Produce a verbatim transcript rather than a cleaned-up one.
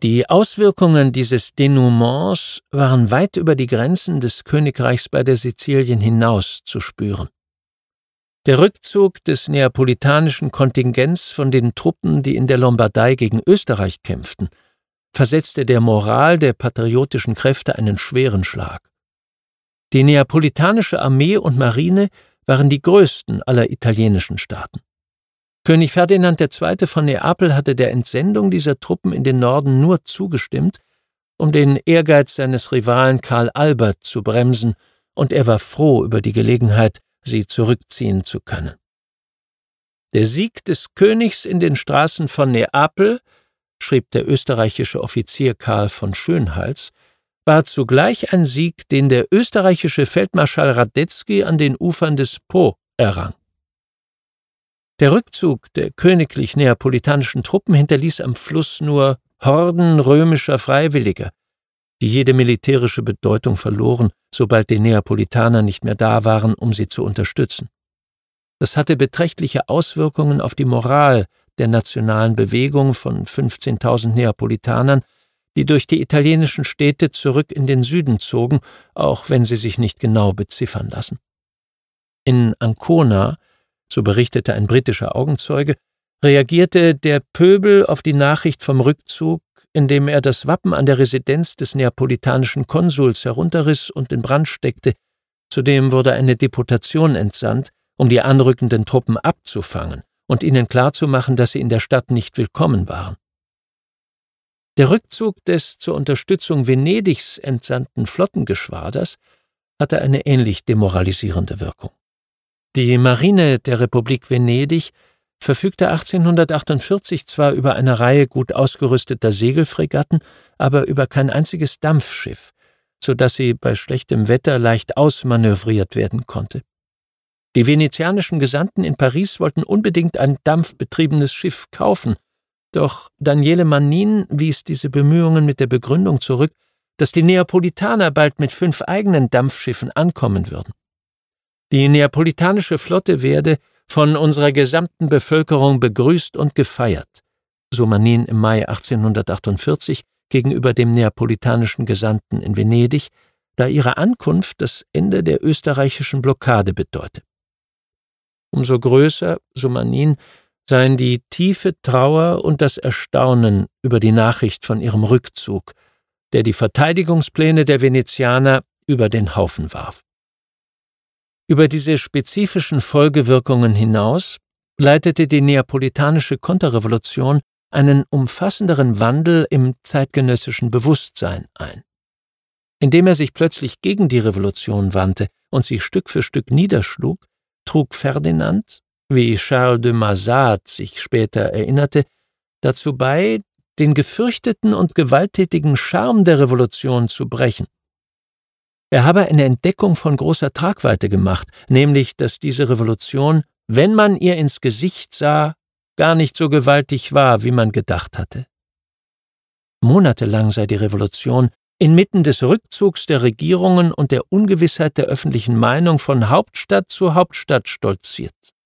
Die Auswirkungen dieses Denouements waren weit über die Grenzen des Königreichs bei der Sizilien hinaus zu spüren. Der Rückzug des neapolitanischen Kontingents von den Truppen, die in der Lombardei gegen Österreich kämpften, versetzte der Moral der patriotischen Kräfte einen schweren Schlag. Die neapolitanische Armee und Marine waren die größten aller italienischen Staaten. König Ferdinand der Zweite von Neapel hatte der Entsendung dieser Truppen in den Norden nur zugestimmt, um den Ehrgeiz seines Rivalen Karl Albert zu bremsen, und er war froh über die Gelegenheit, sie zurückziehen zu können. Der Sieg des Königs in den Straßen von Neapel, schrieb der österreichische Offizier Karl von Schönhals, war zugleich ein Sieg, den der österreichische Feldmarschall Radetzky an den Ufern des Po errang. Der Rückzug der königlich-neapolitanischen Truppen hinterließ am Fluss nur Horden römischer Freiwilliger, die jede militärische Bedeutung verloren, sobald die Neapolitaner nicht mehr da waren, um sie zu unterstützen. Das hatte beträchtliche Auswirkungen auf die Moral der nationalen Bewegung von fünfzehntausend Neapolitanern, die durch die italienischen Städte zurück in den Süden zogen, auch wenn sie sich nicht genau beziffern lassen. In Ancona, so berichtete ein britischer Augenzeuge, reagierte der Pöbel auf die Nachricht vom Rückzug, indem er das Wappen an der Residenz des neapolitanischen Konsuls herunterriss und in Brand steckte. Zudem wurde eine Deputation entsandt, um die anrückenden Truppen abzufangen und ihnen klarzumachen, dass sie in der Stadt nicht willkommen waren. Der Rückzug des zur Unterstützung Venedigs entsandten Flottengeschwaders hatte eine ähnlich demoralisierende Wirkung. Die Marine der Republik Venedig verfügte achtzehnhundertachtundvierzig zwar über eine Reihe gut ausgerüsteter Segelfregatten, aber über kein einziges Dampfschiff, so dass sie bei schlechtem Wetter leicht ausmanövriert werden konnte. Die venezianischen Gesandten in Paris wollten unbedingt ein dampfbetriebenes Schiff kaufen, doch Daniele Manin wies diese Bemühungen mit der Begründung zurück, dass die Neapolitaner bald mit fünf eigenen Dampfschiffen ankommen würden. Die neapolitanische Flotte werde von unserer gesamten Bevölkerung begrüßt und gefeiert, so Manin im Mai achtzehnhundertachtundvierzig gegenüber dem neapolitanischen Gesandten in Venedig, da ihre Ankunft das Ende der österreichischen Blockade bedeute. Umso größer, so Manin, seien die tiefe Trauer und das Erstaunen über die Nachricht von ihrem Rückzug, der die Verteidigungspläne der Venezianer über den Haufen warf. Über diese spezifischen Folgewirkungen hinaus leitete die neapolitanische Konterrevolution einen umfassenderen Wandel im zeitgenössischen Bewusstsein ein. Indem er sich plötzlich gegen die Revolution wandte und sie Stück für Stück niederschlug, trug Ferdinand, wie Charles de Massat sich später erinnerte, dazu bei, den gefürchteten und gewalttätigen Charme der Revolution zu brechen. Er habe eine Entdeckung von großer Tragweite gemacht, nämlich, dass diese Revolution, wenn man ihr ins Gesicht sah, gar nicht so gewaltig war, wie man gedacht hatte. Monatelang sei die Revolution inmitten des Rückzugs der Regierungen und der Ungewissheit der öffentlichen Meinung von Hauptstadt zu Hauptstadt stolziert.